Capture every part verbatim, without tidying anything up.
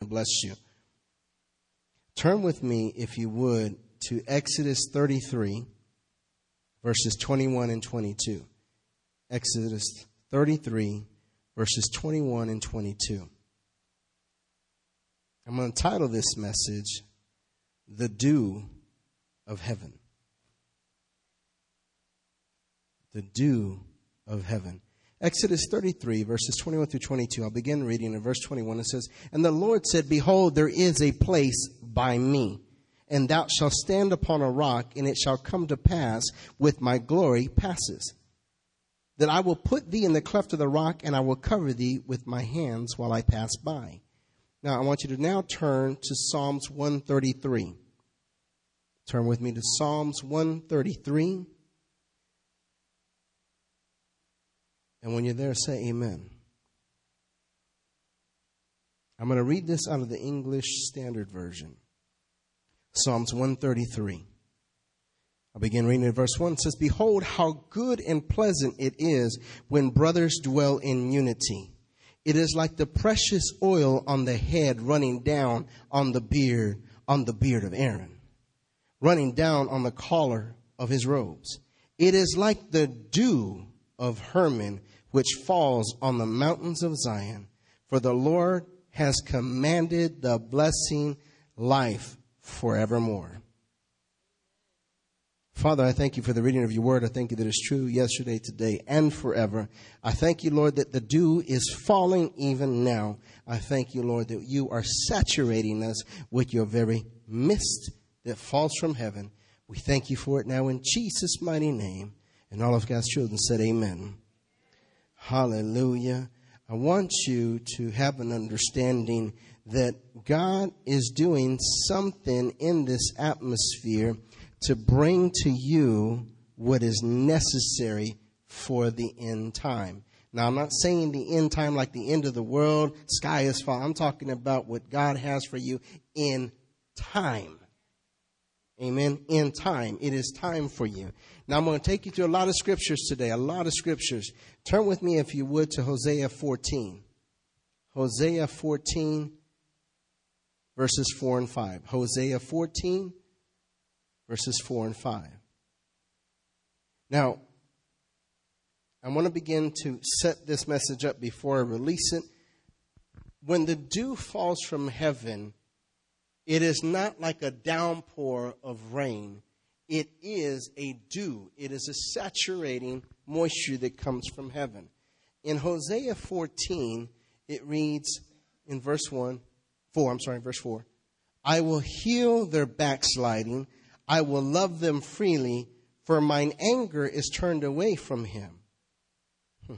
God bless you. Turn with me, if you would, to Exodus thirty-three, verses twenty-one and twenty-two. Exodus thirty-three, verses twenty-one and twenty-two. I'm going to title this message, The Dew of Heaven. The Dew of Heaven. Exodus thirty-three, verses twenty-one through twenty-two. I'll begin reading in verse twenty-one. It says, "And the Lord said, Behold, there is a place by me, and thou shalt stand upon a rock, and it shall come to pass with my glory passes, that I will put thee in the cleft of the rock, and I will cover thee with my hands while I pass by." Now, I want you to now turn to Psalms one thirty-three. Turn with me to Psalms one thirty-three. And when you're there, say amen. I'm going to read this out of the English Standard Version. Psalms one thirty-three. I'll begin reading in verse one. It says, "Behold, how good and pleasant it is when brothers dwell in unity. It is like the precious oil on the head running down on the beard, on the beard of Aaron, running down on the collar of his robes. It is like the dew of Hermon, which falls on the mountains of Zion. For the Lord has commanded the blessing, life forevermore." Father, I thank you for the reading of your word. I thank you that it's true yesterday, today, and forever. I thank you, Lord, that the dew is falling even now. I thank you, Lord, that you are saturating us with your very mist that falls from heaven. We thank you for it now in Jesus' mighty name. And all of God's children said amen. Hallelujah. I want you to have an understanding that God is doing something in this atmosphere to bring to you what is necessary for the end time. Now, I'm not saying the end time like the end of the world, sky is falling. I'm talking about what God has for you in time. Amen. In time. It is time for you. Now, I'm going to take you through a lot of scriptures today, a lot of scriptures. Turn with me, if you would, to Hosea fourteen. Hosea fourteen, verses four and five. Hosea fourteen, verses four and five. Now, I want to begin to set this message up before I release it. When the dew falls from heaven, it is not like a downpour of rain. It is a dew. It is a saturating moisture that comes from heaven. In Hosea fourteen, it reads in verse one, four, I'm sorry, verse four. "I will heal their backsliding. I will love them freely, for mine anger is turned away from him. Hmm.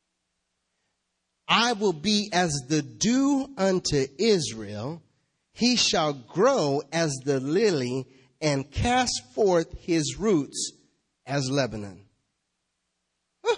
I will be as the dew unto Israel. He shall grow as the lily and cast forth his roots as Lebanon." Huh.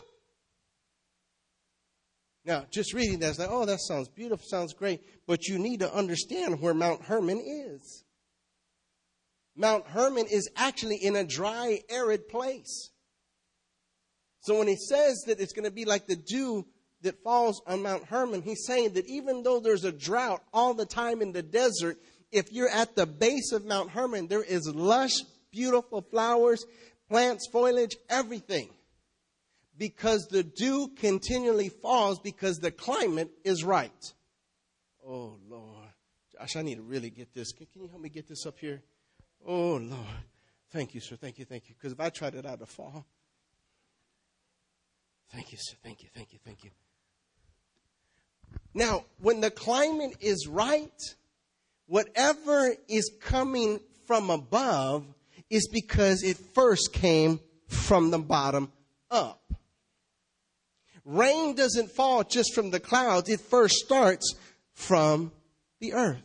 Now, just reading that, it's like, oh, that sounds beautiful, sounds great. But you need to understand where Mount Hermon is. Mount Hermon is actually in a dry, arid place. So when he says that it's going to be like the dew that falls on Mount Hermon, he's saying that even though there's a drought all the time in the desert, if you're at the base of Mount Hermon, there is lush, beautiful flowers, plants, foliage, everything. Because the dew continually falls because the climate is right. Oh, Lord. Josh, I need to really get this. Can, can you help me get this up here? Oh, Lord. Thank you, sir. Thank you, thank you. Because if I tried it out, it'd fall. Thank you, sir. Thank you, thank you, thank you. Now, when the climate is right, whatever is coming from above is because it first came from the bottom up. Rain doesn't fall just from the clouds. It first starts from the earth.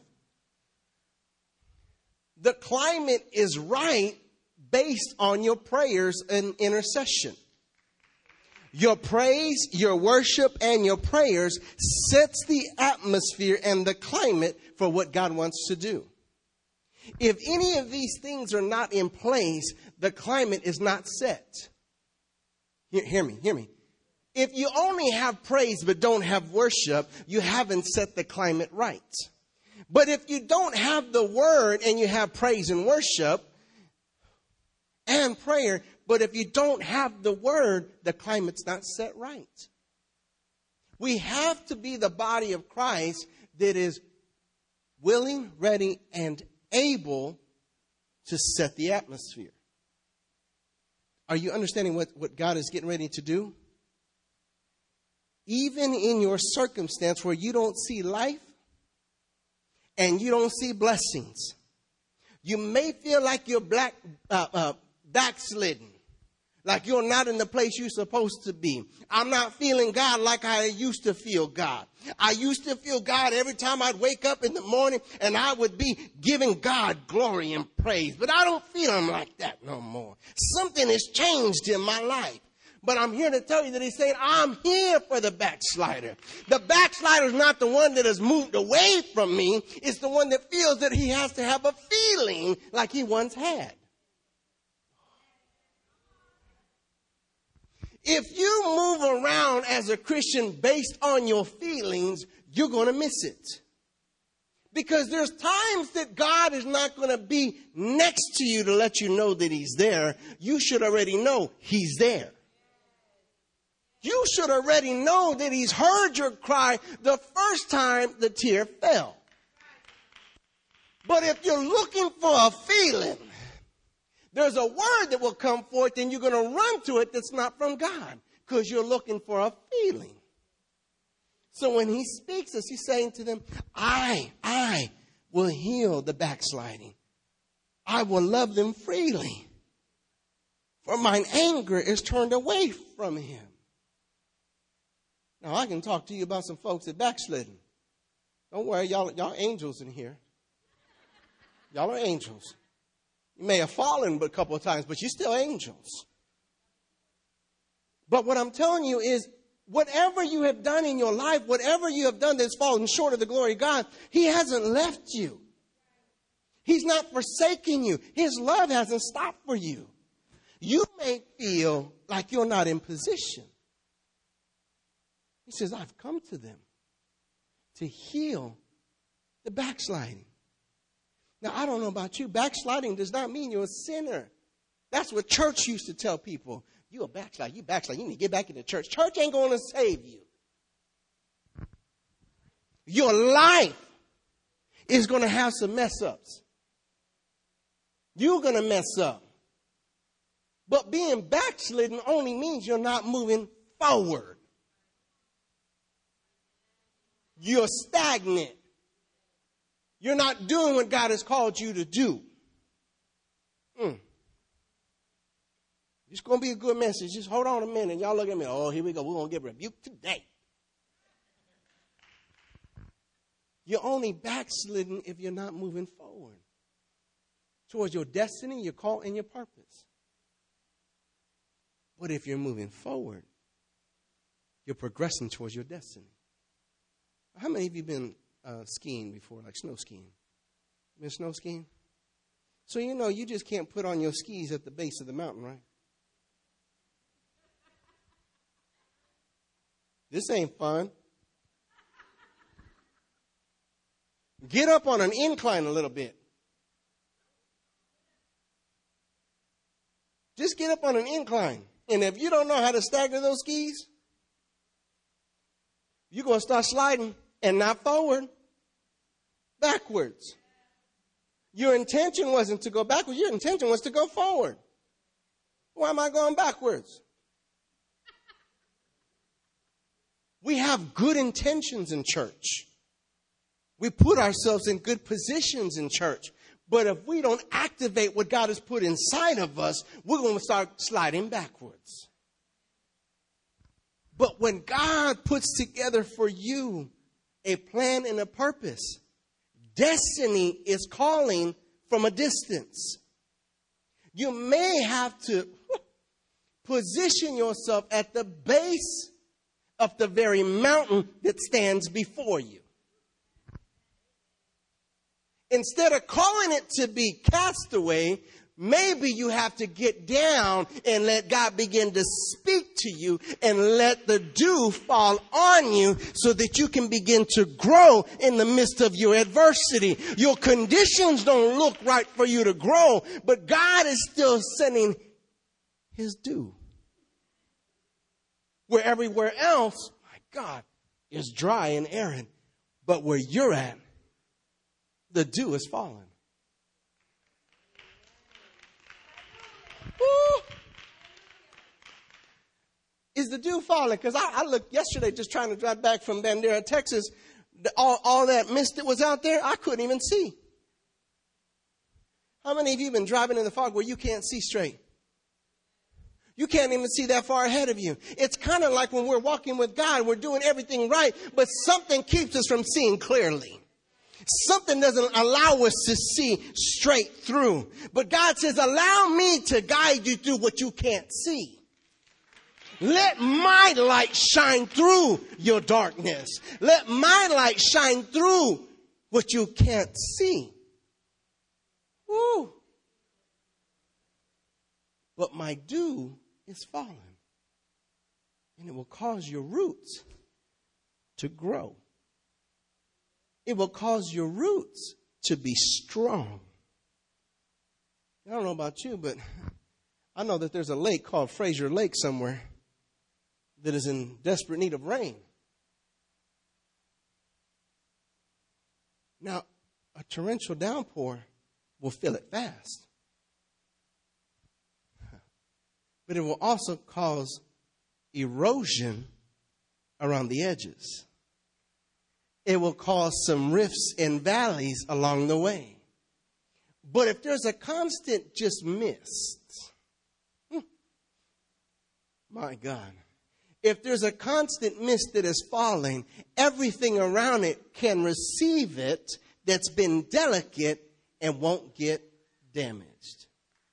The climate is right based on your prayers and intercession. Your praise, your worship, and your prayers sets the atmosphere and the climate for what God wants to do. If any of these things are not in place, the climate is not set. Hear, hear me, hear me. If you only have praise but don't have worship, you haven't set the climate right. But if you don't have the word and you have praise and worship and prayer, but if you don't have the word, the climate's not set right. We have to be the body of Christ that is willing, ready, and able to set the atmosphere. Are you understanding what, what God is getting ready to do? Even in your circumstance where you don't see life and you don't see blessings, you may feel like you're black, uh, uh, backslidden, like you're not in the place you're supposed to be. I'm not feeling God like I used to feel God. I used to feel God every time I'd wake up in the morning and I would be giving God glory and praise. But I don't feel him like that no more. Something has changed in my life. But I'm here to tell you that he's saying, I'm here for the backslider. The backslider is not the one that has moved away from me. It's the one that feels that he has to have a feeling like he once had. If you move around as a Christian based on your feelings, you're going to miss it. Because there's times that God is not going to be next to you to let you know that he's there. You should already know he's there. You should already know that he's heard your cry the first time the tear fell. But if you're looking for a feeling, there's a word that will come forth and you're going to run to it that's not from God because you're looking for a feeling. So when he speaks us, he's saying to them, I, I will heal the backsliding. I will love them freely. For mine anger is turned away from him. Now, I can talk to you about some folks that backslidden. Don't worry, y'all, y'all angels in here. Y'all are angels. You may have fallen a couple of times, but you're still angels. But what I'm telling you is, whatever you have done in your life, whatever you have done that's fallen short of the glory of God, he hasn't left you. He's not forsaking you. His love hasn't stopped for you. You may feel like you're not in position. He says, I've come to them to heal the backsliding. Now, I don't know about you. Backsliding does not mean you're a sinner. That's what church used to tell people. You a backslide. You backslide. You need to get back into church. Church ain't going to save you. Your life is going to have some mess ups. You're going to mess up. But being backslidden only means you're not moving forward. You're stagnant. You're not doing what God has called you to do. Mm. It's going to be a good message. Just hold on a minute. Y'all look at me. Oh, here we go. We're going to get rebuked today. You're only backslidden if you're not moving forward towards your destiny, your call, and your purpose. But if you're moving forward, you're progressing towards your destiny. How many of you been uh, skiing before, like snow skiing? Been snow skiing? So you know you just can't put on your skis at the base of the mountain, right? This ain't fun. Get up on an incline a little bit. Just get up on an incline. And if you don't know how to stagger those skis, you're going to start sliding and not forward, backwards. Your intention wasn't to go backwards. Your intention was to go forward. Why am I going backwards? We have good intentions in church. We put ourselves in good positions in church. But if we don't activate what God has put inside of us, we're going to start sliding backwards. But when God puts together for you a plan and a purpose, destiny is calling from a distance. You may have to position yourself at the base of the very mountain that stands before you. Instead of calling it to be castaway, maybe you have to get down and let God begin to speak to you and let the dew fall on you so that you can begin to grow in the midst of your adversity. Your conditions don't look right for you to grow, but God is still sending his dew. Where everywhere else, my God, is dry and arid. But where you're at, the dew is falling. Woo. Is the dew falling? Because I, I looked yesterday just trying to drive back from Bandera, Texas. The, all, all that mist that was out there, I couldn't even see. How many of you have been driving in the fog where you can't see straight? You can't even see that far ahead of you. It's kind of like when we're walking with God, we're doing everything right, but something keeps us from seeing clearly. Something doesn't allow us to see straight through. But God says, allow me to guide you through what you can't see. Let my light shine through your darkness. Let my light shine through what you can't see. Woo. But my dew is falling. And it will cause your roots to grow. It will cause your roots to be strong. I don't know about you, but I know that there's a lake called Fraser Lake somewhere that is in desperate need of rain. Now, a torrential downpour will fill it fast. But it will also cause erosion around the edges. It will cause some rifts and valleys along the way. But if there's a constant just mist, hmm, my God, if there's a constant mist that is falling, everything around it can receive it that's been delicate and won't get damaged.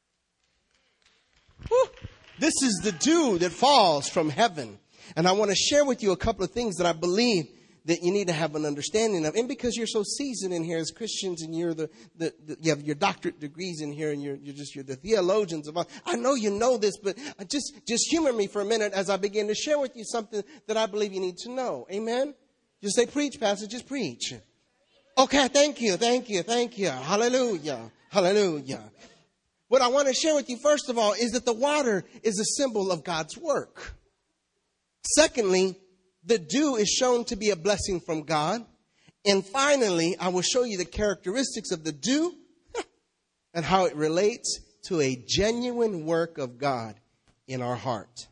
Whew. This is the dew that falls from heaven. And I want to share with you a couple of things that I believe that you need to have an understanding of. And because you're so seasoned in here as Christians and you're the, the, the you have your doctorate degrees in here and you're, you're just, you're the theologians of all. I know you know this, but just, just humor me for a minute as I begin to share with you something that I believe you need to know. Amen? Just say, preach, Pastor, just preach. Okay, thank you, thank you, thank you. Hallelujah, hallelujah. What I want to share with you, first of all, is that the water is a symbol of God's work. Secondly, the dew is shown to be a blessing from God. And finally, I will show you the characteristics of the dew and how it relates to a genuine work of God in our heart.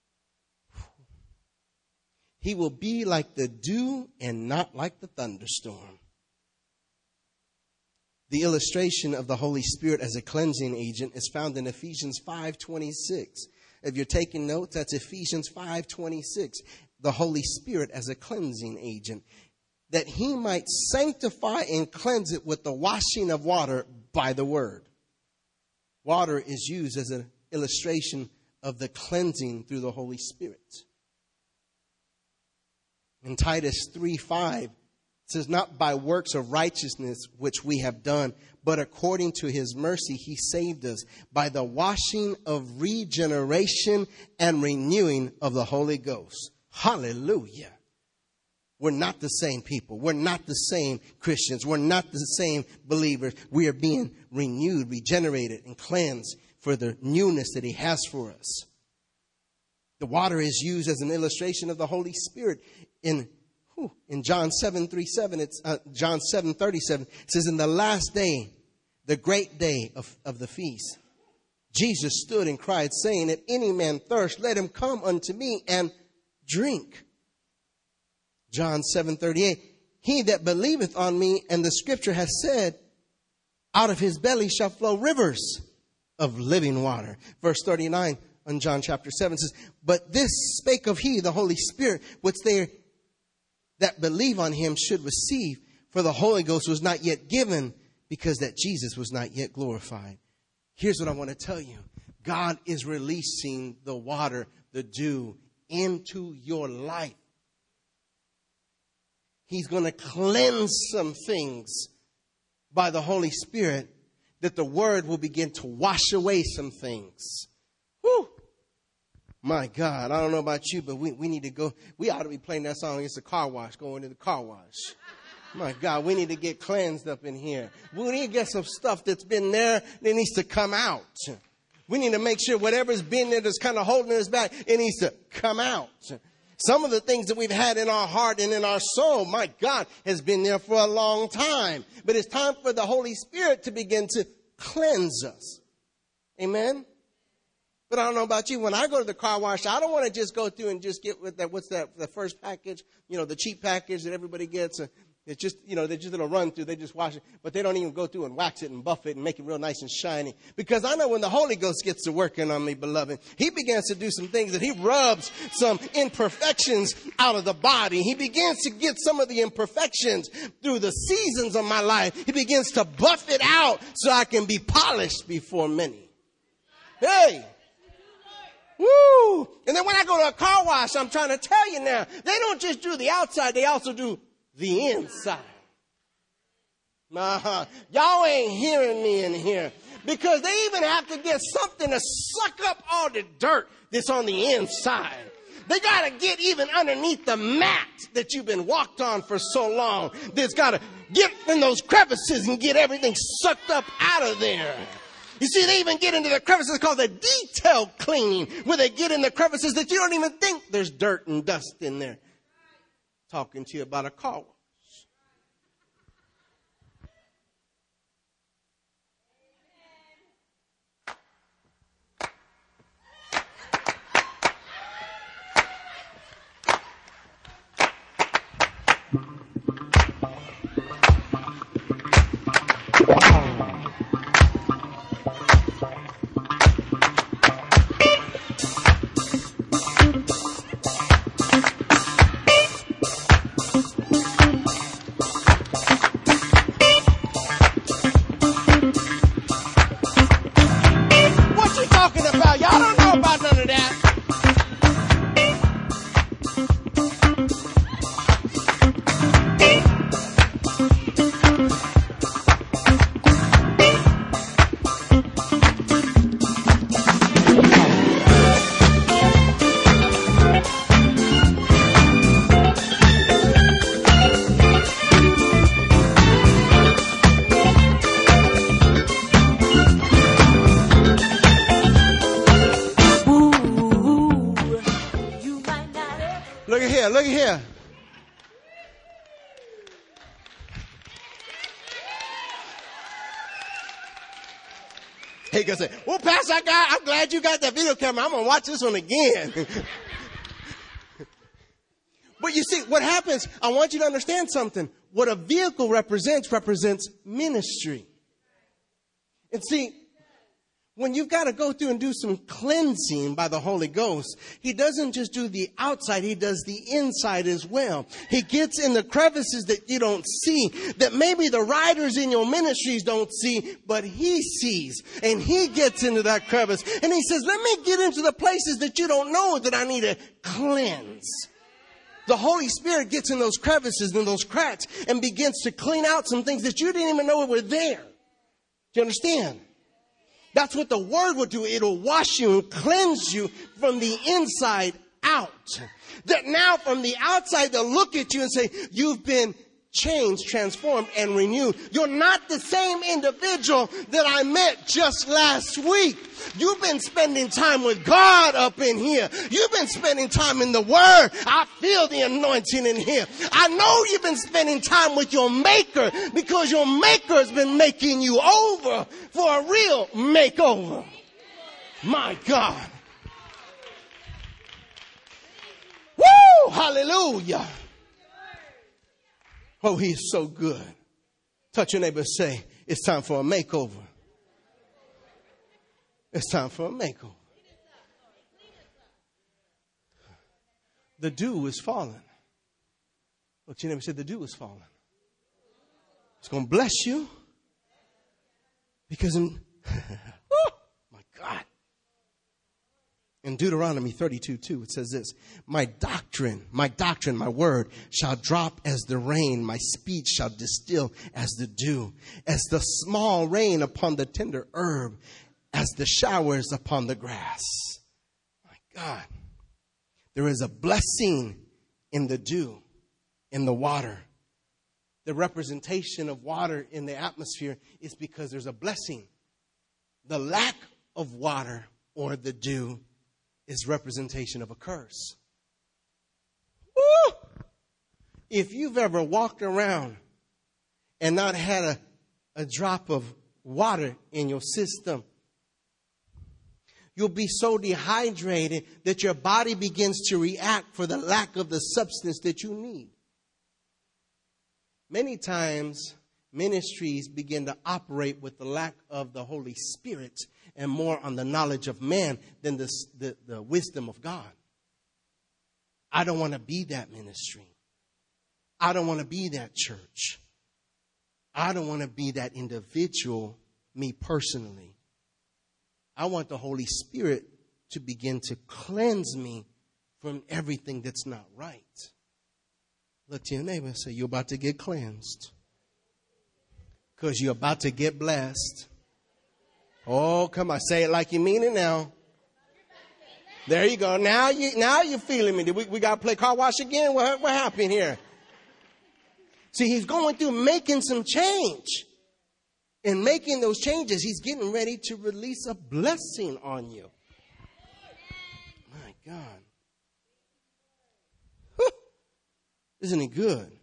He will be like the dew and not like the thunderstorm. The illustration of the Holy Spirit as a cleansing agent is found in Ephesians five twenty-six. If you're taking notes, that's Ephesians five twenty-six. The Holy Spirit as a cleansing agent, that he might sanctify and cleanse it with the washing of water by the word. Water is used as an illustration of the cleansing through the Holy Spirit. In Titus three five, it says, not by works of righteousness which we have done, but according to his mercy he saved us by the washing of regeneration and renewing of the Holy Ghost. Hallelujah. We're not the same people. We're not the same Christians. We're not the same believers. We are being renewed, regenerated, and cleansed for the newness that he has for us. The water is used as an illustration of the Holy Spirit. In whew, in John seven thirty-seven, it's uh, John seven thirty-seven. It says, in the last day, the great day of, of the feast, Jesus stood and cried, saying, if any man thirst, let him come unto me and drink. John seven thirty-eight, he that believeth on me, and the scripture has said, out of his belly shall flow rivers of living water. Verse thirty-nine on John chapter seven says, but this spake of he, the Holy Spirit, which they that believe on him should receive, for the Holy Ghost was not yet given, because that Jesus was not yet glorified. Here's what I want to tell you. God is releasing the water, the dew, into your life. He's going to cleanse some things by the Holy Spirit that the word will begin to wash away some things. Whew. My God, I don't know about you, but we, we need to go. We ought to be playing that song. It's a car wash, going to the car wash. My God, we need to get cleansed up in here. We need to get some stuff that's been there that needs to come out. We need to make sure whatever's been there that's kind of holding us back, it needs to come out. Some of the things that we've had in our heart and in our soul, my God, has been there for a long time. But it's time for the Holy Spirit to begin to cleanse us. Amen? But I don't know about you. When I go to the car wash, I don't want to just go through and just get with that. What's that? The first package, you know, the cheap package that everybody gets. Uh, it's just, you know, they just little run through. They just wash it, but they don't even go through and wax it and buff it and make it real nice and shiny. Because I know when the Holy Ghost gets to working on me, beloved, he begins to do some things that he rubs some imperfections out of the body. He begins to get some of the imperfections through the seasons of my life. He begins to buff it out so I can be polished before many. Hey. Woo! And then when I go to a car wash, I'm trying to tell you now, they don't just do the outside, they also do the inside. Uh-huh. Y'all ain't hearing me in here. Because they even have to get something to suck up all the dirt that's on the inside. They got to get even underneath the mat that you've been walked on for so long. That's got to get in those crevices and get everything sucked up out of there. You see, they even get into the crevices called the detail cleaning, where they get in the crevices that you don't even think there's dirt and dust in there. Talking to you about a car wash. Look at here, look at here. He gonna say, well, Pastor, I got, I'm glad you got that video camera. I'm going to watch this one again. But you see, what happens, I want you to understand something. What a vehicle represents, represents ministry. And see, when you've got to go through and do some cleansing by the Holy Ghost, he doesn't just do the outside, he does the inside as well. He gets in the crevices that you don't see, that maybe the writers in your ministries don't see, but he sees. And he gets into that crevice and he says, let me get into the places that you don't know that I need to cleanse. The Holy Spirit gets in those crevices and those cracks and begins to clean out some things that you didn't even know were there. Do you understand? That's what the word will do. It'll wash you and cleanse you from the inside out. That now from the outside they'll look at you and say, you've been changed, transformed, and renewed. You're not the same individual that I met just last week. You've been spending time with God up in here. You've been spending time in the Word. I feel the anointing in here. I know you've been spending time with your Maker because your Maker has been making you over for a real makeover. My God. Woo! Hallelujah. Oh, he is so good. Touch your neighbor and say, it's time for a makeover. It's time for a makeover. The dew is falling. Look, your neighbor said the dew is falling. It's going to bless you. Because, in, oh my God. In Deuteronomy thirty-two two, it says this, my doctrine, my doctrine, my word shall drop as the rain. My speech shall distill as the dew, as the small rain upon the tender herb, as the showers upon the grass. My God, there is a blessing in the dew, in the water. The representation of water in the atmosphere is because there's a blessing. The lack of water or the dew is representation of a curse. Woo! If you've ever walked around and not had a, a drop of water in your system, you'll be so dehydrated that your body begins to react for the lack of the substance that you need. Many times, ministries begin to operate with the lack of the Holy Spirit and more on the knowledge of man than the, the, the wisdom of God. I don't want to be that ministry. I don't want to be that church. I don't want to be that individual, me personally. I want the Holy Spirit to begin to cleanse me from everything that's not right. Look to your neighbor and say, you're about to get cleansed. Because you're about to get blessed. Oh, come on. Say it like you mean it now. There you go. Now, you, now you're feeling me. We, we got to play car wash again? What, what happened here? See, he's going through making some change. In making those changes, he's getting ready to release a blessing on you. My God. Whew. Isn't he good?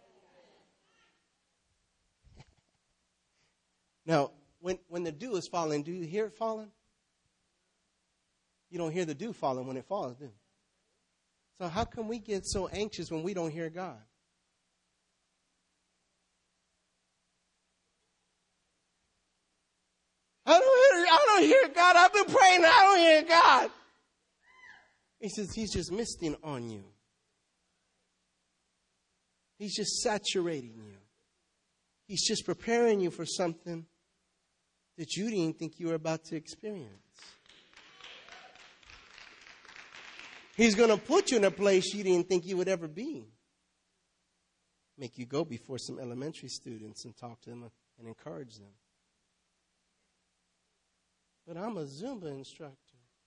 Now, when, when the dew is falling, do you hear it falling? You don't hear the dew falling when it falls, do you? So how can we get so anxious when we don't hear God? I don't hear, I don't hear God. I've been praying. I don't hear God. He says he's just misting on you. He's just saturating you. He's just preparing you for something that you didn't think you were about to experience. He's going to put you in a place you didn't think you would ever be. Make you go before some elementary students and talk to them and encourage them. But I'm a Zumba instructor.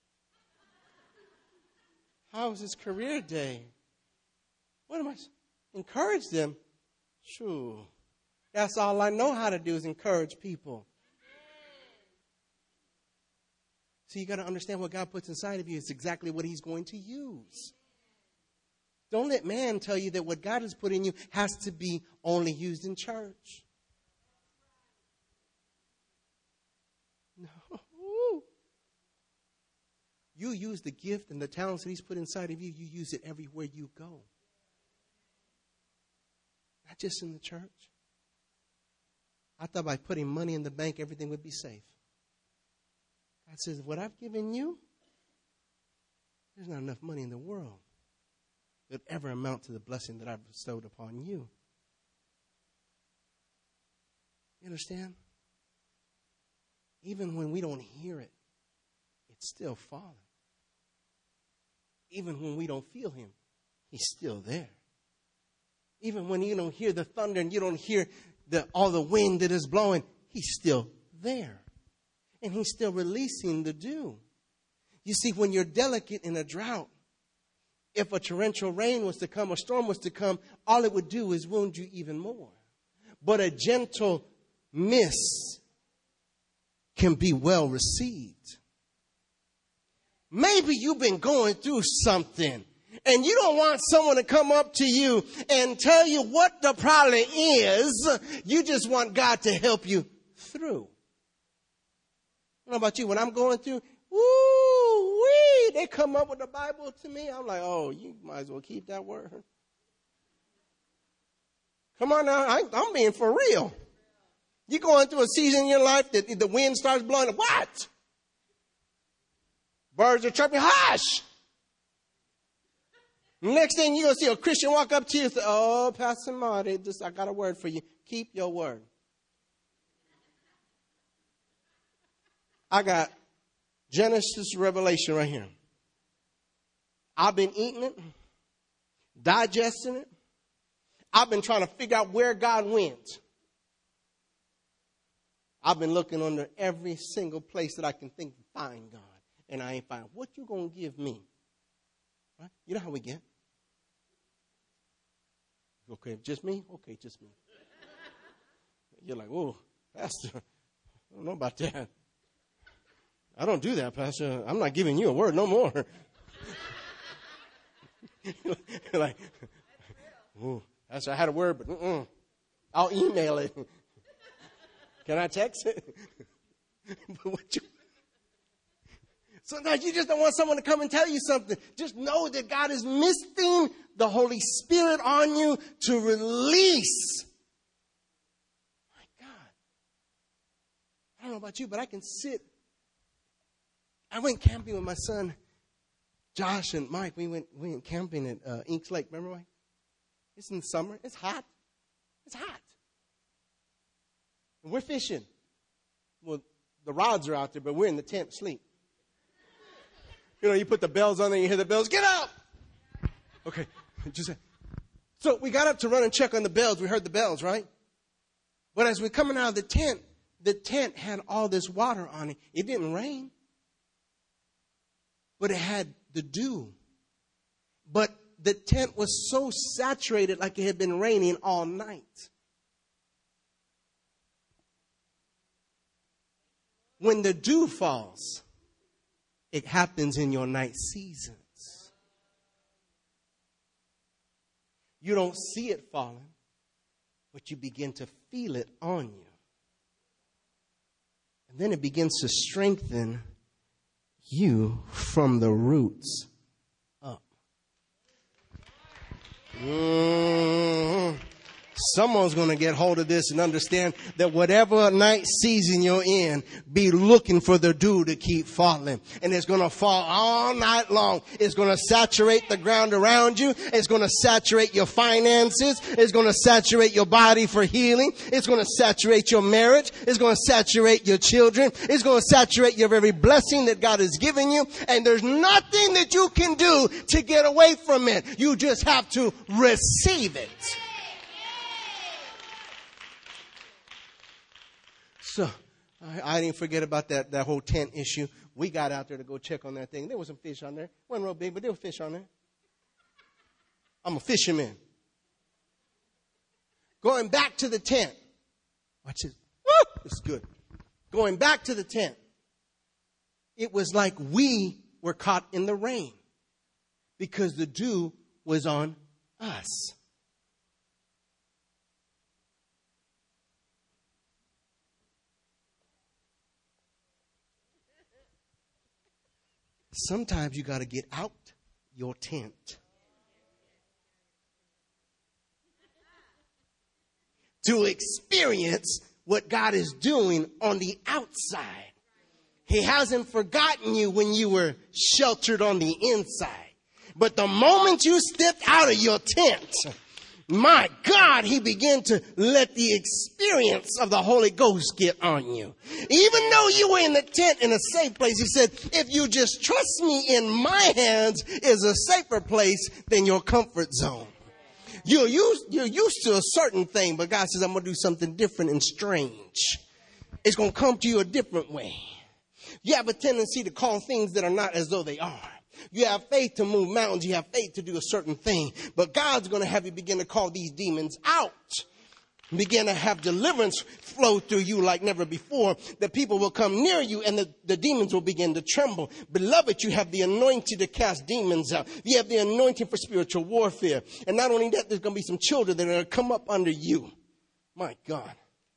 How was his career day? What am I? Encourage them? Sure. That's all I know how to do is encourage people. So you got to understand what God puts inside of you is exactly what he's going to use. Don't let man tell you that what God has put in you has to be only used in church. No. You use the gift and the talents that he's put inside of you. You use it everywhere you go. Not just in the church. I thought by putting money in the bank, everything would be safe. God says, what I've given you, there's not enough money in the world that would ever amount to the blessing that I've bestowed upon you. You understand? Even when we don't hear it, it's still falling. Even when we don't feel him, he's still there. Even when you don't hear the thunder and you don't hear the, all the wind that is blowing, he's still there. And he's still releasing the dew. You see, when you're delicate in a drought, if a torrential rain was to come, a storm was to come, all it would do is wound you even more. But a gentle mist can be well received. Maybe you've been going through something and you don't want someone to come up to you and tell you what the problem is. You just want God to help you through. I don't know about you. When I'm going through, woo wee, they come up with the Bible to me. I'm like, oh, you might as well keep that word. Come on now. I, I'm being for real. You're going through a season in your life that the wind starts blowing. What? Birds are chirping. Hush! Next thing you're going to see a Christian walk up to you and say, oh, Pastor Marty, just, I got a word for you. Keep your word. I got Genesis to Revelation right here. I've been eating it, digesting it. I've been trying to figure out where God went. I've been looking under every single place that I can think to find God. And I ain't find. What you going to give me? Right? You know how we get. Okay, just me? Okay, just me. You're like, whoa, Pastor, I don't know about that. I don't do that, Pastor. I'm not giving you a word no more. Like, whoa, Pastor, I had a word, but mm-mm. I'll email it. Can I text it? But what you, sometimes you just don't want someone to come and tell you something. Just know that God is misting the Holy Spirit on you to release. My God. I don't know about you, but I can sit. I went camping with my son, Josh and Mike. We went, we went camping at uh, Inks Lake. Remember why? It's in the summer. It's hot. It's hot. And we're fishing. Well, the rods are out there, but we're in the tent asleep. You know, you put the bells on there, you hear the bells, get up! Okay, just so we got up to run and check on the bells. We heard the bells, right? But as we're coming out of the tent, the tent had all this water on it. It didn't rain, but it had the dew. But the tent was so saturated like it had been raining all night. When the dew falls, it happens in your night seasons. You don't see it falling, but you begin to feel it on you. And then it begins to strengthen you from the roots up. Mm-hmm. Someone's going to get hold of this and understand that whatever night season you're in, be looking for the dew to keep falling. And it's going to fall all night long. It's going to saturate the ground around you. It's going to saturate your finances. It's going to saturate your body for healing. It's going to saturate your marriage. It's going to saturate your children. It's going to saturate your very blessing that God has given you. And there's nothing that you can do to get away from it. You just have to receive it. So I, I didn't forget about that, that whole tent issue. We got out there to go check on that thing. There was some fish on there. Wasn't real big, but there were fish on there. I'm a fisherman. Going back to the tent. Watch this. Woo! It's good. Going back to the tent. It was like we were caught in the rain because the dew was on us. Sometimes you got to get out your tent to experience what God is doing on the outside. He hasn't forgotten you when you were sheltered on the inside. But the moment you stepped out of your tent, my God, he began to let the experience of the Holy Ghost get on you. Even though you were in the tent in a safe place, he said, if you just trust me in my hands is a safer place than your comfort zone. You're used, you're used to a certain thing, but God says, I'm going to do something different and strange. It's going to come to you a different way. You have a tendency to call things that are not as though they are. You have faith to move mountains. You have faith to do a certain thing. But God's going to have you begin to call these demons out. Begin to have deliverance flow through you like never before. That people will come near you and the, the demons will begin to tremble. Beloved, you have the anointing to cast demons out. You have the anointing for spiritual warfare. And not only that, there's going to be some children that are going to come up under you. My God.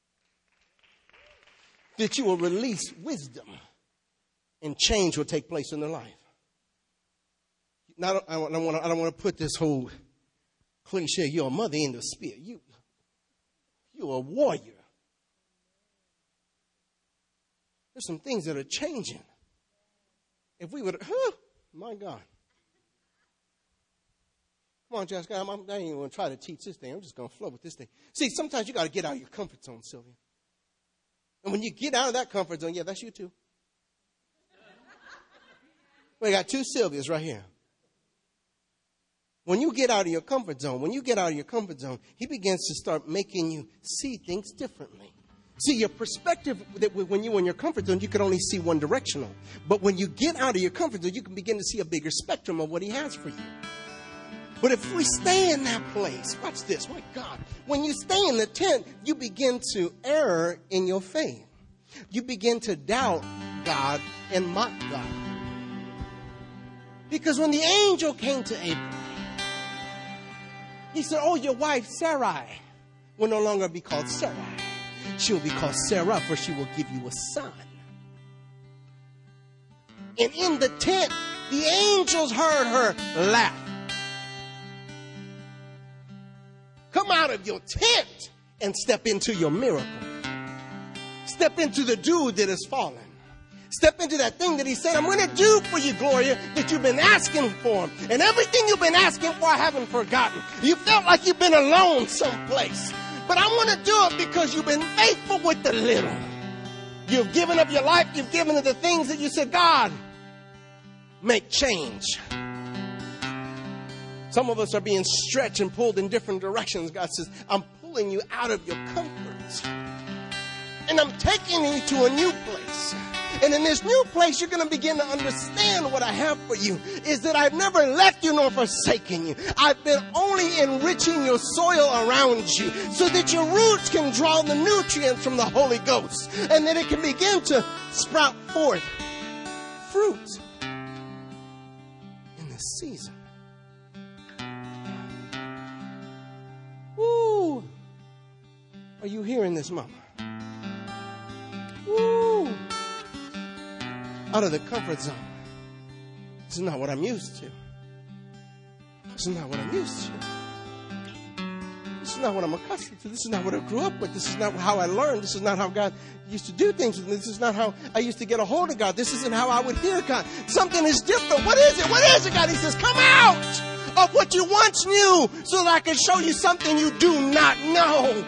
That you will release wisdom and change will take place in their life. Now, I don't want to, I don't want to put this whole cliche, you're a mother in the spirit. You, you're a warrior. There's some things that are changing. If we would, huh, my God. Come on, Jessica, I'm, I'm, I ain't even going to try to teach this thing. I'm just going to flow with this thing. See, sometimes you got to get out of your comfort zone, Sylvia. And when you get out of that comfort zone, yeah, that's you too. We got two Sylvias right here. When you get out of your comfort zone, when you get out of your comfort zone, he begins to start making you see things differently. See, your perspective, that when you're in your comfort zone, you can only see one directional. But when you get out of your comfort zone, you can begin to see a bigger spectrum of what he has for you. But if we stay in that place, watch this, my God. When you stay in the tent, you begin to err in your faith. You begin to doubt God and mock God. Because when the angel came to Abraham, he said, oh, your wife Sarai will no longer be called Sarai. She will be called Sarah, for she will give you a son. And in the tent, the angels heard her laugh. Come out of your tent and step into your miracle. Step into the dew that has fallen. Step into that thing that he said, I'm going to do for you, Gloria, that you've been asking for. And everything you've been asking for, I haven't forgotten. You felt like you've been alone someplace. But I want to do it because you've been faithful with the little. You've given up your life. You've given up the things that you said, God, make change. Some of us are being stretched and pulled in different directions. God says, I'm pulling you out of your comforts. And I'm taking you to a new place. And in this new place, you're going to begin to understand what I have for you is that I've never left you nor forsaken you. I've been only enriching your soil around you so that your roots can draw the nutrients from the Holy Ghost and that it can begin to sprout forth fruit in this season. Woo! Are you hearing this, Mama? Woo! Out of the comfort zone. This is not what I'm used to. This is not what I'm used to. This is not what I'm accustomed to. This is not what I grew up with. This is not how I learned. This is not how God used to do things. This is not how I used to get a hold of God. This isn't how I would hear God. Something is different. What is it? What is it, God? He says, come out of what you once knew so that I can show you something you do not know.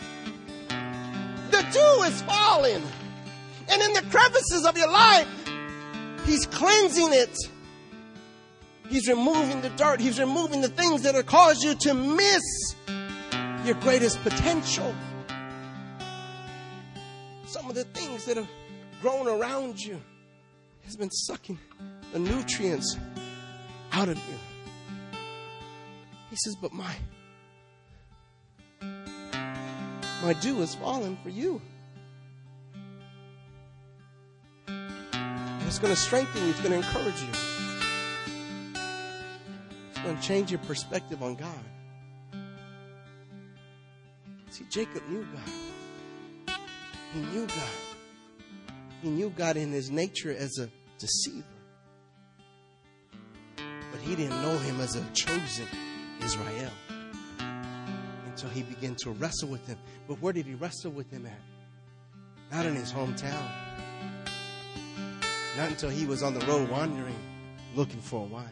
The dew is falling. And in the crevices of your life, He's cleansing it. He's removing the dirt. He's removing the things that have caused you to miss your greatest potential. Some of the things that have grown around you has been sucking the nutrients out of you. He says, but my, my dew is falling for you. It's going to strengthen you. It's going to encourage you. It's going to change your perspective on God. See, Jacob knew God. He knew God. He knew God in his nature as a deceiver. But he didn't know him as a chosen Israel until he began to wrestle with him. But where did he wrestle with him at? Not in his hometown. Not until he was on the road wandering, looking for a wife.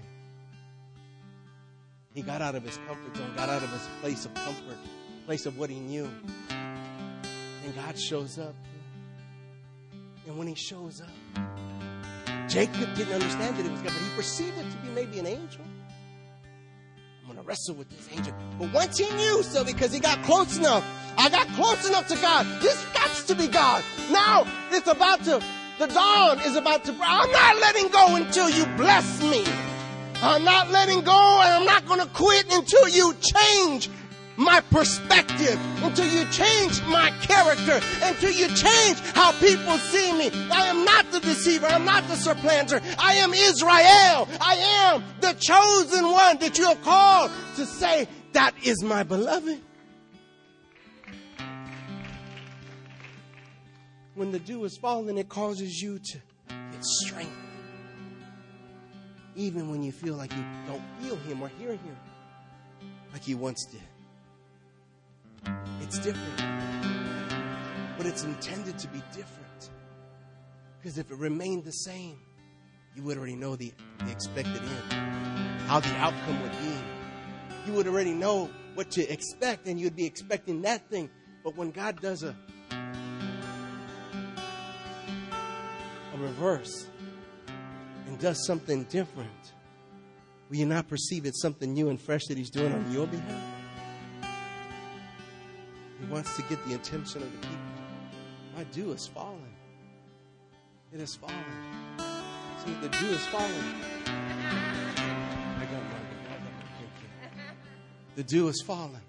He got out of his comfort zone, got out of his place of comfort, place of what he knew. And God shows up. And when he shows up, Jacob didn't understand that it was God, but he perceived it to be maybe an angel. I'm going to wrestle with this angel. But once he knew, so because he got close enough, I got close enough to God. This got to be God. Now it's about to... The dawn is about to break. I'm not letting go until you bless me. I'm not letting go, and I'm not going to quit until you change my perspective, until you change my character, until you change how people see me. I am not the deceiver. I'm not the supplanter. I am Israel. I am the chosen one that you have called to say, that is my beloved. When the dew is falling, it causes you to get strengthened. Even when you feel like you don't feel him or hear him like you once did. It's different. But it's intended to be different. Because if it remained the same, you would already know the, the expected end. How the outcome would be. You would already know what to expect, and you'd be expecting that thing. But when God does a reverse and does something different, Will you not perceive it's something new and fresh that he's doing on your behalf? He wants to get the attention of the people. My dew is falling. It is falling. See, the dew is falling. I got my, I got my The dew is falling.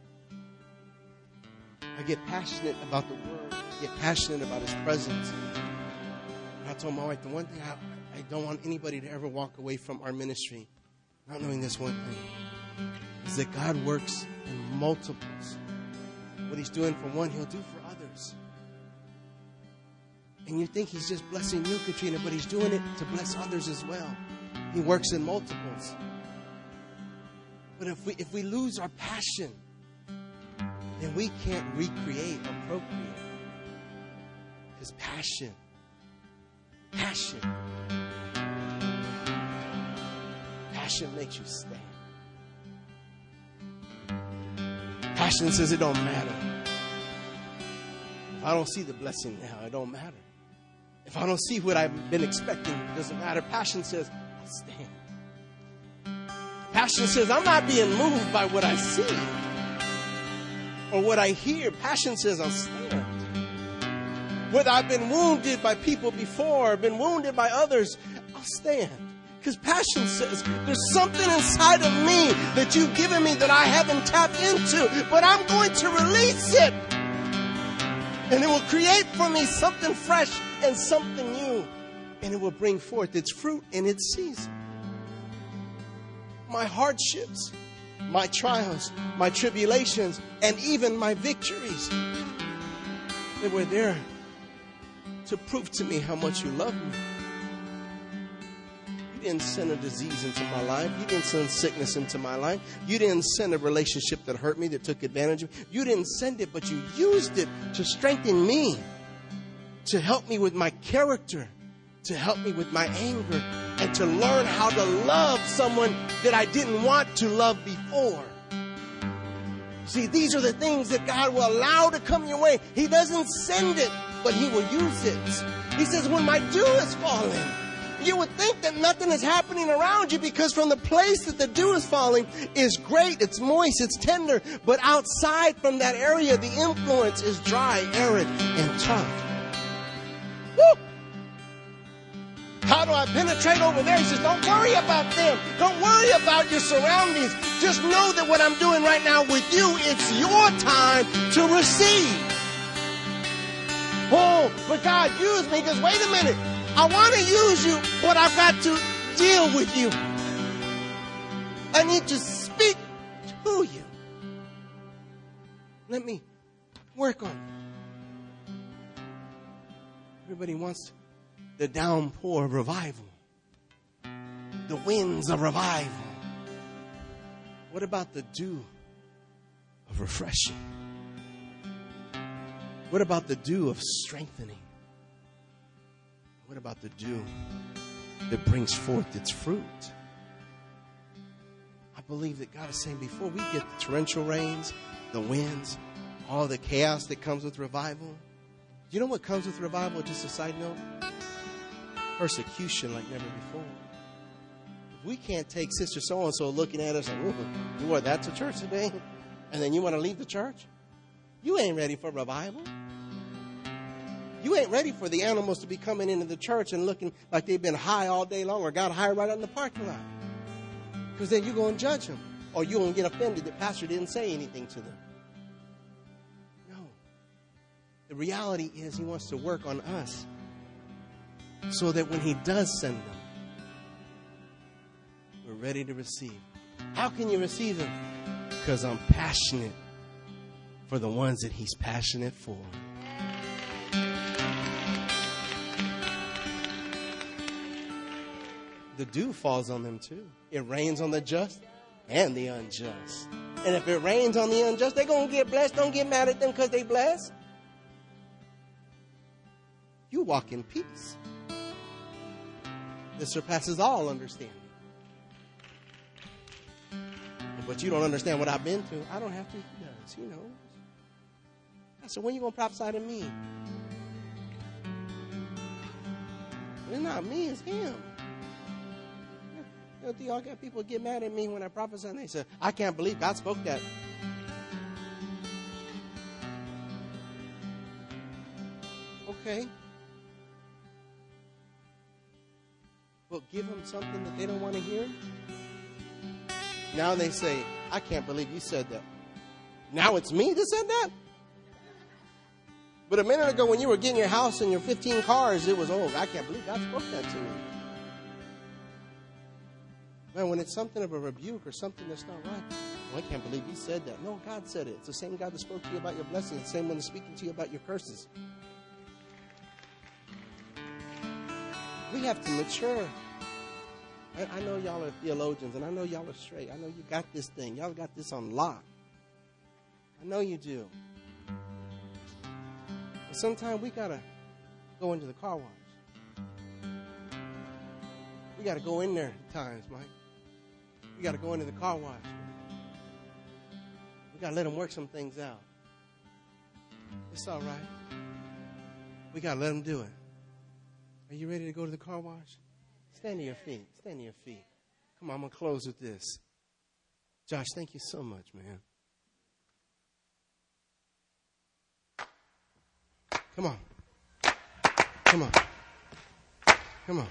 I get passionate about the word. I get passionate about his presence. And I told my wife, the one thing I, I don't want anybody to ever walk away from our ministry not knowing this one thing is that God works in multiples. What he's doing for one, he'll do for others. And you think he's just blessing you, Katrina, but he's doing it to bless others as well. He works in multiples. But if we if we lose our passion, then we can't recreate or procreate. Because passion, passion, passion makes you stand. Passion says it don't matter. If I don't see the blessing now, it don't matter. If I don't see what I've been expecting, it doesn't matter. Passion says, I'll stand. Passion says, I'm not being moved by what I see or what I hear. Passion says, I'll stand. Whether I've been wounded by people before or been wounded by others, I'll stand. Because passion says, there's something inside of me that you've given me that I haven't tapped into, but I'm going to release it. And it will create for me something fresh and something new. And it will bring forth its fruit in its season. My hardships, my trials, my tribulations, and even my victories, they were there to prove to me how much you love me. You didn't send a disease into my life. You didn't send sickness into my life. You didn't send a relationship that hurt me, that took advantage of me. You didn't send it, but you used it to strengthen me, to help me with my character, to help me with my anger, and to learn how to love someone that I didn't want to love before. See, these are the things that God will allow to come your way. He doesn't send it, but he will use it. He says, when my dew is falling, you would think that nothing is happening around you, because from the place that the dew is falling is great, it's moist, it's tender. But outside from that area, the influence is dry, arid, and tough. Woo! How do I penetrate over there? He says, don't worry about them. Don't worry about your surroundings. Just know that what I'm doing right now with you, it's your time to receive. Oh, but God, use me, because wait a minute. I want to use you, but I've got to deal with you. I need to speak to you. Let me work on it. Everybody wants the downpour of revival, the winds of revival. What about the dew of refreshing? What about the dew of strengthening? What about the dew that brings forth its fruit? I believe that God is saying, before we get the torrential rains, the winds, all the chaos that comes with revival. You know what comes with revival? Just a side note. Persecution like never before. If we can't take Sister So-and-so looking at us like, ooh, you wore that to church today? And then you want to leave the church? You ain't ready for revival. You ain't ready for the animals to be coming into the church and looking like they've been high all day long or got high right out in the parking lot. Because then you're going to judge them. Or you're going to get offended that pastor didn't say anything to them. No. The reality is he wants to work on us so that when he does send them, we're ready to receive. How can you receive them? Because I'm passionate for the ones that he's passionate for. The dew falls on them too. It rains on the just and the unjust. And if it rains on the unjust, they're going to get blessed. Don't get mad at them because they blessed. You walk in peace that surpasses all understanding. But you don't understand what I've been through. I don't have to. He does. He knows. I said, when are you going to prophesy to me? It's not me, it's him. do y'all got people get mad at me when I prophesy and they say, I can't believe God spoke that. Okay. Well, give them something that they don't want to hear. Now they say, I can't believe you said that. Now it's me that said that? But a minute ago when you were getting your house and your fifteen cars, it was, oh, I can't believe God spoke that to me. Man, when it's something of a rebuke or something that's not right, oh, I can't believe he said that. No, God said it. It's the same God that spoke to you about your blessings, the same one that's speaking to you about your curses. We have to mature. I, I know y'all are theologians, and I know y'all are straight. I know you got this thing. Y'all got this on lock. I know you do. But sometimes we got to go into the car wash. We got to go in there at times, Mike. We got to go into the car wash. We got to let them work some things out. It's all right. We got to let them do it. Are you ready to go to the car wash? Stand to your feet. Stand to your feet. Come on, I'm going to close with this. Josh, thank you so much, man. Come on. Come on. Come on.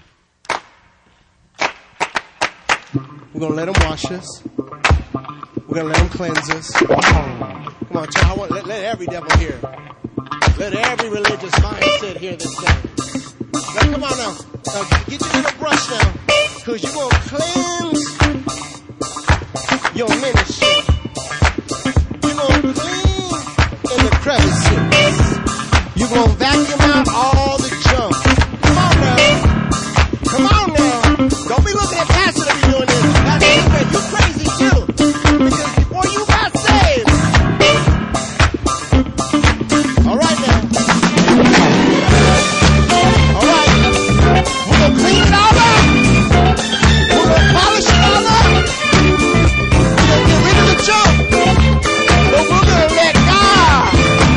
We're going to let them wash us. We're going to let them cleanse us. Come on, child. I want, let, let every devil hear. Let every religious mind sit here this day. Now, come on now. Now, get your little brush now. Because you're going to cleanse your ministry. You're going to clean in the crevices. You're going to vacuum out all the junk. Come on now. Come on now. Don't be looking at Pastor to be doing this. Pastor, you're crazy too. Because before you got saved. All right now. All right. We're going to clean it all up. We're going to polish it all up. We're going to get rid of the junk. But we're going to let God.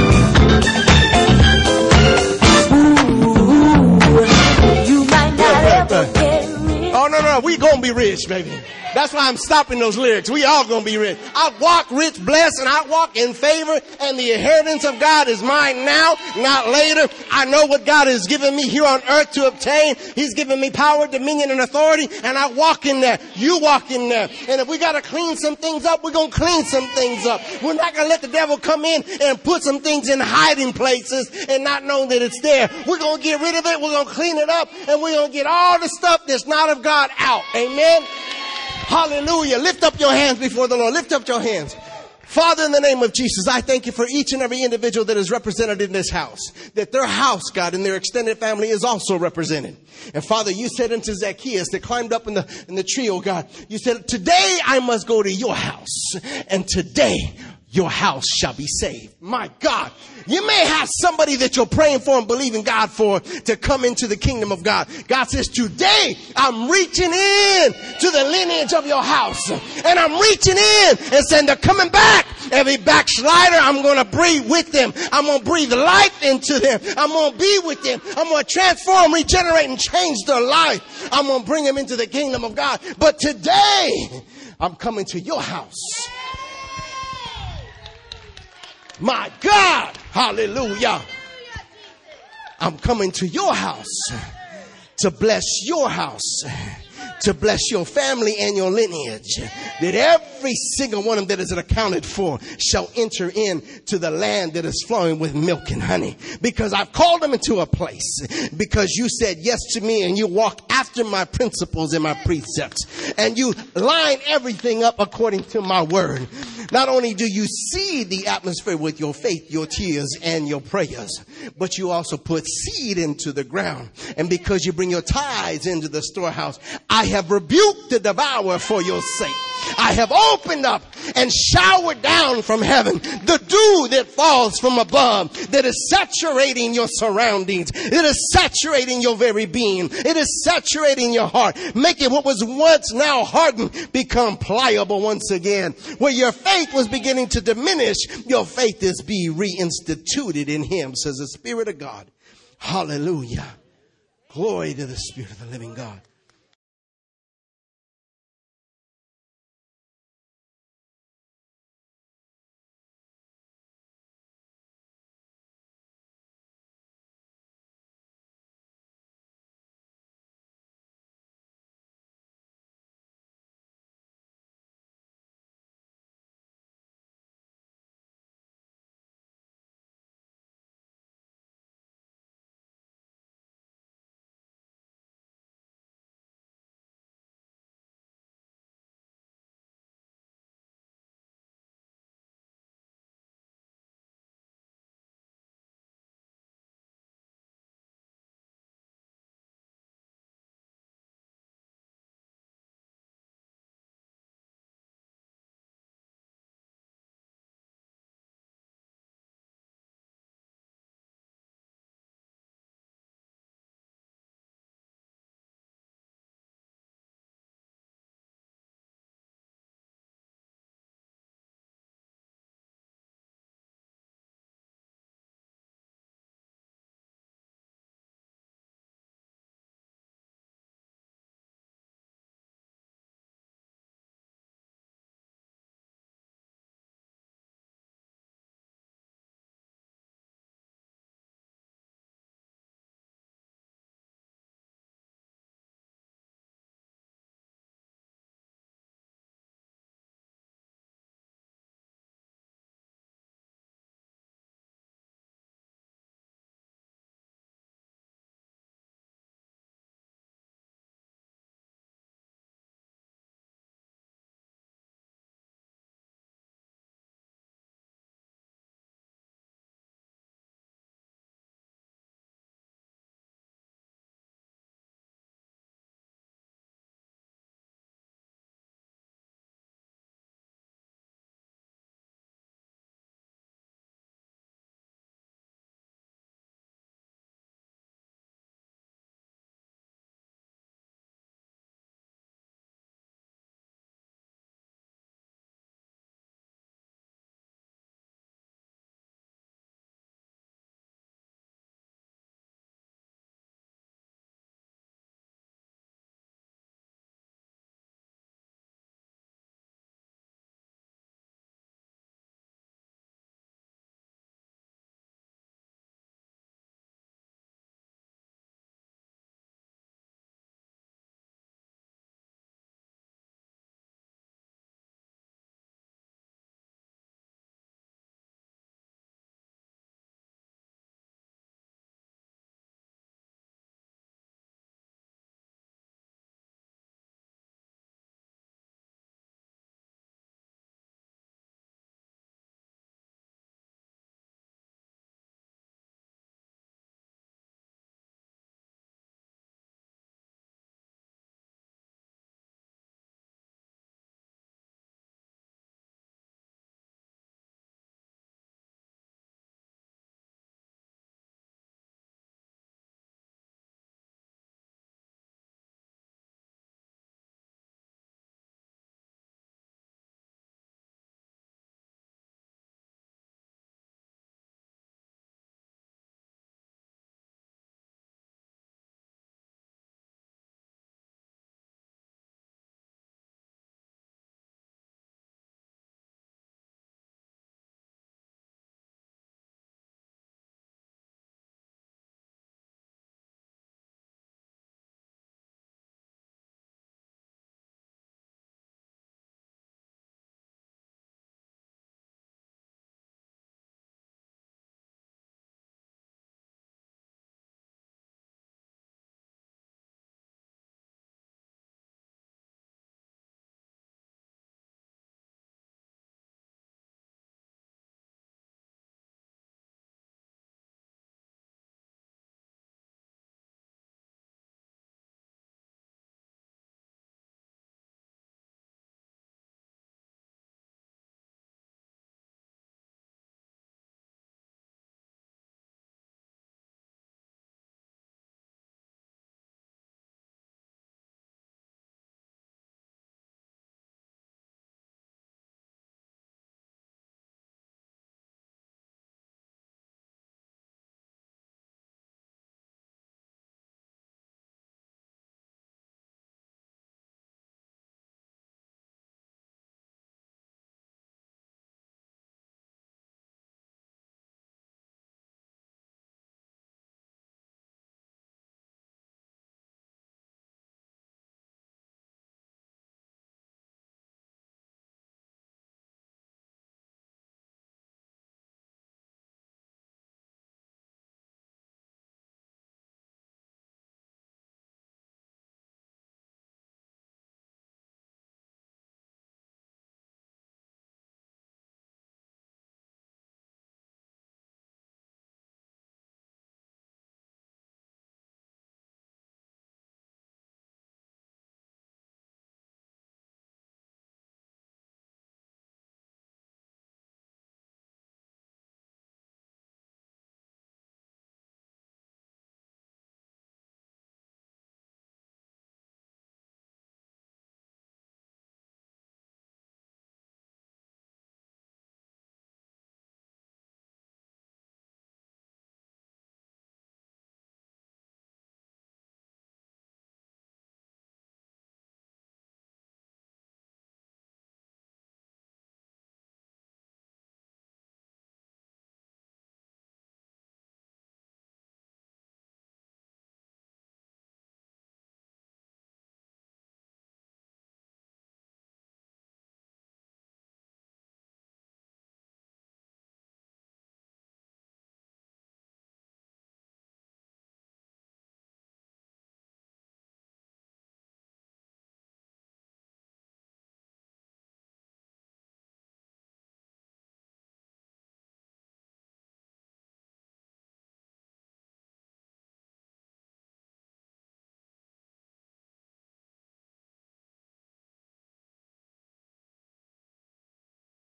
You might not ever get rich. Oh, no, no. We going to be rich, baby. That's why I'm stopping those lyrics. We all gonna be rich. I walk rich, blessed, and I walk in favor, and the inheritance of God is mine now, not later. I know what God has given me here on earth to obtain. He's given me power, dominion, and authority, and I walk in there. You walk in there. And if we gotta clean some things up, we're gonna clean some things up. We're not gonna let the devil come in and put some things in hiding places and not know that it's there. We're gonna get rid of it. We're gonna clean it up, and we're gonna get all the stuff that's not of God out. Amen. Hallelujah. Lift up your hands before the Lord. Lift up your hands. Father, in the name of Jesus, I thank you for each and every individual that is represented in this house. That their house, God, and their extended family is also represented. And Father, you said unto Zacchaeus that climbed up in the, in the tree, oh God, you said, today I must go to your house. And today your house shall be saved. My God. You may have somebody that you're praying for and believing God for to come into the kingdom of God. God says, today I'm reaching in to the lineage of your house. And I'm reaching in and saying they're coming back. Every backslider, I'm going to breathe with them. I'm going to breathe life into them. I'm going to be with them. I'm going to transform, regenerate, and change their life. I'm going to bring them into the kingdom of God. But today, I'm coming to your house. My God, hallelujah. I'm coming to your house to bless your house, to bless your family and your lineage, that every single one of them that is accounted for shall enter into the land that is flowing with milk and honey. Because I've called them into a place, because you said yes to me and you walk after my principles and my precepts, and you line everything up according to my word. Not only do you seed the atmosphere with your faith, your tears, and your prayers, but you also put seed into the ground. And because you bring your tithes into the storehouse, I have rebuked the devourer for your sake. I have opened up and showered down from heaven the dew that falls from above, that is saturating your surroundings. It is saturating your very being. It is saturating your heart, making what was once now hardened become pliable once again. Where your faith was beginning to diminish, your faith is being reinstituted in him, says the Spirit of God. Hallelujah. Glory to the Spirit of the living God.